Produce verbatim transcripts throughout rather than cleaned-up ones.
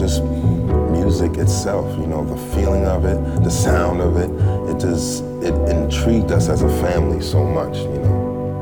just music itself, you know, the feeling of it, the sound of it, it just, it intrigued us as a family so much, you know.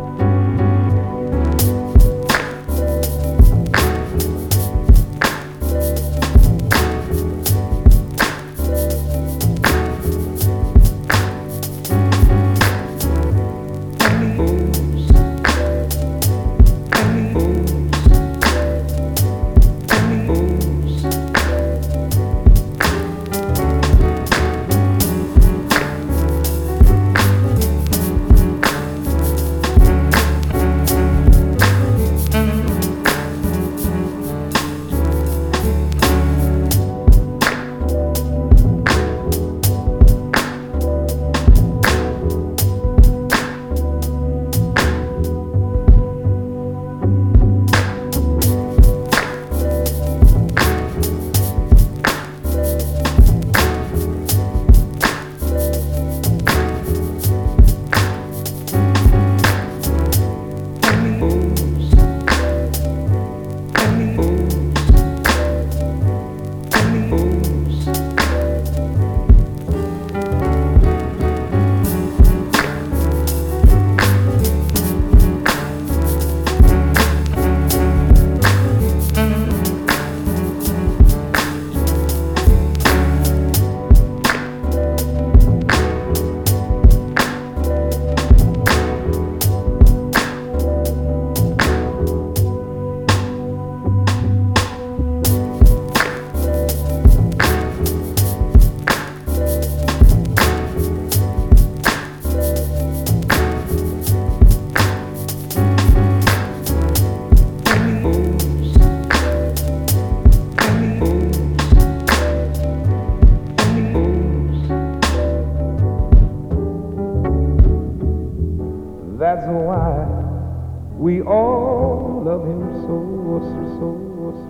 That's why we all love him so, so, so,